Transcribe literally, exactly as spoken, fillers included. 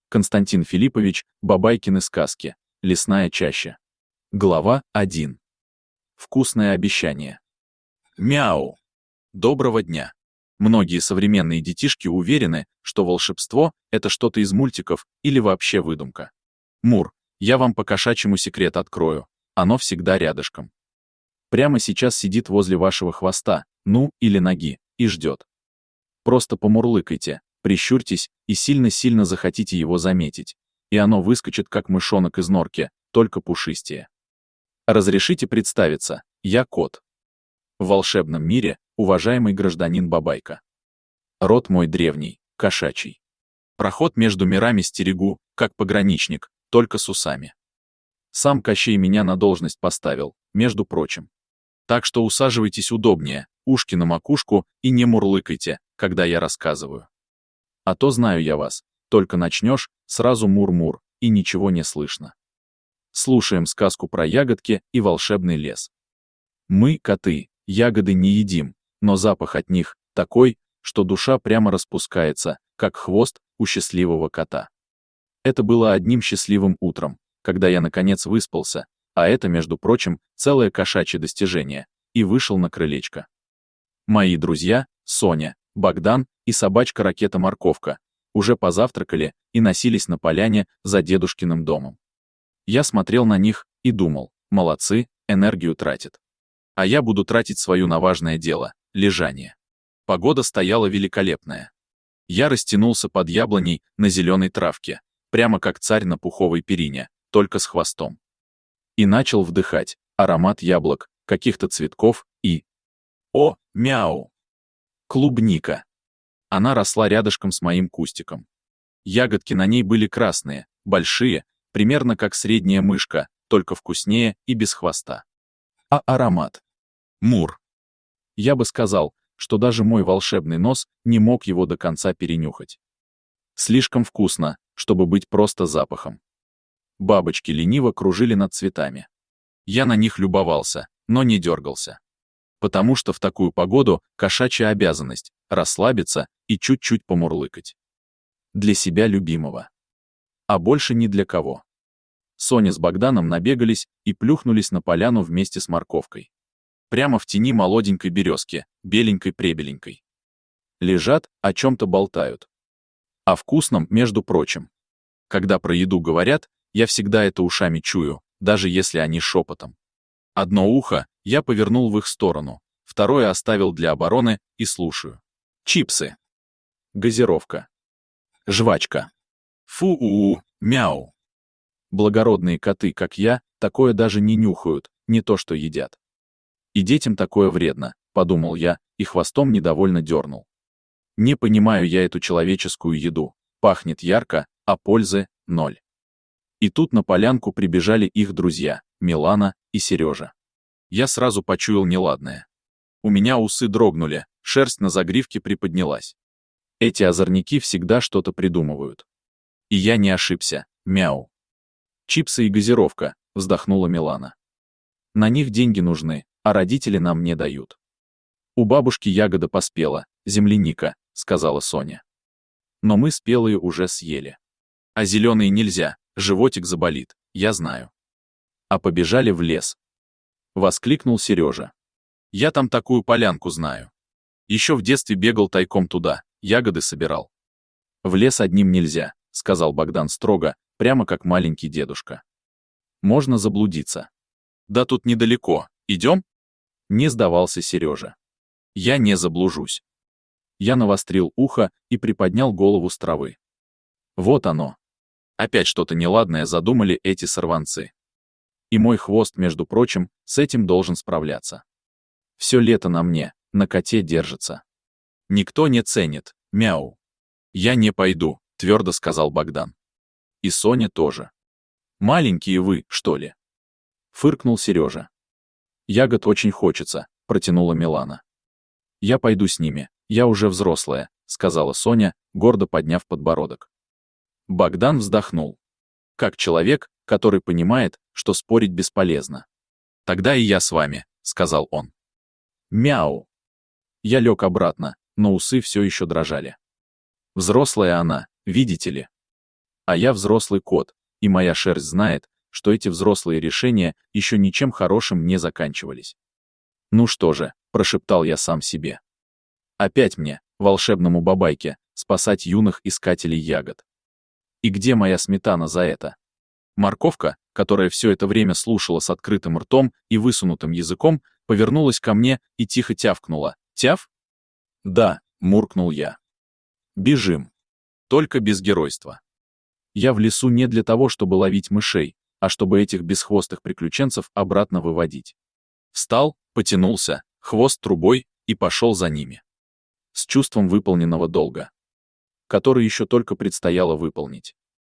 Константин Филиппович, Бабайкины сказки. Лесная чаща. Глава один. Вкусное обещание. Мяу. Доброго дня. Многие современные детишки уверены, что волшебство — это что-то из мультиков или вообще выдумка. Мур, я вам по-кошачьему секрет открою. Оно всегда рядышком. Прямо сейчас сидит возле вашего хвоста, ну, или ноги, и ждет. Просто помурлыкайте, прищурьтесь и сильно-сильно захотите его заметить, и оно выскочит, как мышонок из норки, только пушистее. Разрешите представиться, я кот. В волшебном мире уважаемый гражданин Бабайка. Род мой древний, кошачий. Проход между мирами стерегу, как пограничник, только с усами. Сам Кощей меня на должность поставил, между прочим. Так что усаживайтесь удобнее, ушки на макушку и не мурлыкайте, когда я рассказываю. А то знаю я вас, только начнешь, сразу мур-мур, и ничего не слышно. Слушаем сказку про ягодки и волшебный лес. Мы, коты, ягоды не едим, но запах от них такой, что душа прямо распускается, как хвост у счастливого кота. Это было одним счастливым утром, когда я наконец выспался, а это, между прочим, целое кошачье достижение, и вышел на крылечко. Мои друзья, Соня, Богдан и собачка-ракета-морковка, уже позавтракали и носились на поляне за дедушкиным домом. Я смотрел на них и думал, молодцы, энергию тратят. А я буду тратить свою на важное дело — лежание. Погода стояла великолепная. Я растянулся под яблоней на зеленой травке, прямо как царь на пуховой перине, только с хвостом. И начал вдыхать аромат яблок, каких-то цветков и... О, мяу! Клубника. Она росла рядышком с моим кустиком. Ягодки на ней были красные, большие, примерно как средняя мышка, только вкуснее и без хвоста. А аромат? Мур. Я бы сказал, что даже мой волшебный нос не мог его до конца перенюхать. Слишком вкусно, чтобы быть просто запахом. Бабочки лениво кружили над цветами. Я на них любовался, но не дергался. Потому что в такую погоду кошачья обязанность — расслабиться и чуть-чуть помурлыкать. Для себя любимого. А больше ни для кого. Соня с Богданом набегались и плюхнулись на поляну вместе с морковкой. Прямо в тени молоденькой березки, беленькой-пребеленькой. Лежат, о чем-то болтают. О вкусном, между прочим. Когда про еду говорят, я всегда это ушами чую, даже если они шепотом. Одно ухо я повернул в их сторону, второе оставил для обороны и слушаю. Чипсы. Газировка. Жвачка. Фу-у-у, мяу. Благородные коты, как я, такое даже не нюхают, не то что едят. И детям такое вредно, подумал я, и хвостом недовольно дернул. Не понимаю я эту человеческую еду, пахнет ярко, а пользы — ноль. И тут на полянку прибежали их друзья, Милана и Сережа. Я сразу почуял неладное. У меня усы дрогнули, шерсть на загривке приподнялась. Эти озорники всегда что-то придумывают. И я не ошибся, мяу. Чипсы и газировка, вздохнула Милана. На них деньги нужны, а родители нам не дают. У бабушки ягода поспела, земляника, сказала Соня. Но мы спелые уже съели. А зеленые нельзя, животик заболит, я знаю. А побежали в лес. Воскликнул Сережа. Я там такую полянку знаю. Еще в детстве бегал тайком туда, ягоды собирал. В лес одним нельзя, сказал Богдан строго, прямо как маленький дедушка. Можно заблудиться. Да тут недалеко, идем? Не сдавался Сережа. Я не заблужусь. Я навострил ухо и приподнял голову с травы. Вот оно. Опять что-то неладное задумали эти сорванцы. И мой хвост, между прочим, с этим должен справляться. Все лето на мне, на коте держится. Никто не ценит, мяу. Я не пойду, твердо сказал Богдан. И Соня тоже. Маленькие вы, что ли? Фыркнул Сережа. Ягод очень хочется, протянула Милана. Я пойду с ними, я уже взрослая, сказала Соня, гордо подняв подбородок. Богдан вздохнул. Как человек, который понимает, что спорить бесполезно. Тогда и я с вами, сказал он. Мяу. Я лег обратно, но усы все еще дрожали. Взрослая она, видите ли. А я взрослый кот, и моя шерсть знает, что эти взрослые решения еще ничем хорошим не заканчивались. «Ну что же», — прошептал я сам себе. «Опять мне, волшебному бабайке, спасать юных искателей ягод. И где моя сметана за это?» Морковка, которая все это время слушала с открытым ртом и высунутым языком, повернулась ко мне и тихо тявкнула. «Тяв?» «Да», — муркнул я. «Бежим. Только без геройства. Я в лесу не для того, чтобы ловить мышей, а чтобы этих бесхвостых приключенцев обратно выводить». Встал, потянулся, хвост трубой, и пошел за ними. С чувством выполненного долга, который еще только предстояло выполнить.